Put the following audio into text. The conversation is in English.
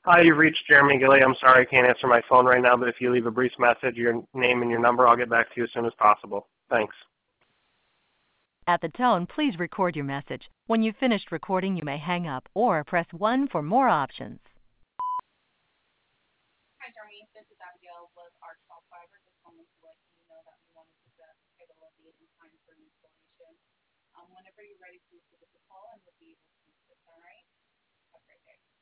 Hi, you've reached Jeremy Gilly. I'm sorry I can't answer my phone right now, but if you leave a brief message, your name and your number, I'll get back to you as soon as possible. Thanks. At the tone, please record your message. When you've finished recording, you may hang up or press 1 for more options. Hi, Jeremy. This is Abigail with Archbald Fiber. Just calling to let you know that we wanted to schedule a date and time for an installation. Whenever you're ready, please give us a call and we'll be able to assist. All right? Have a great day.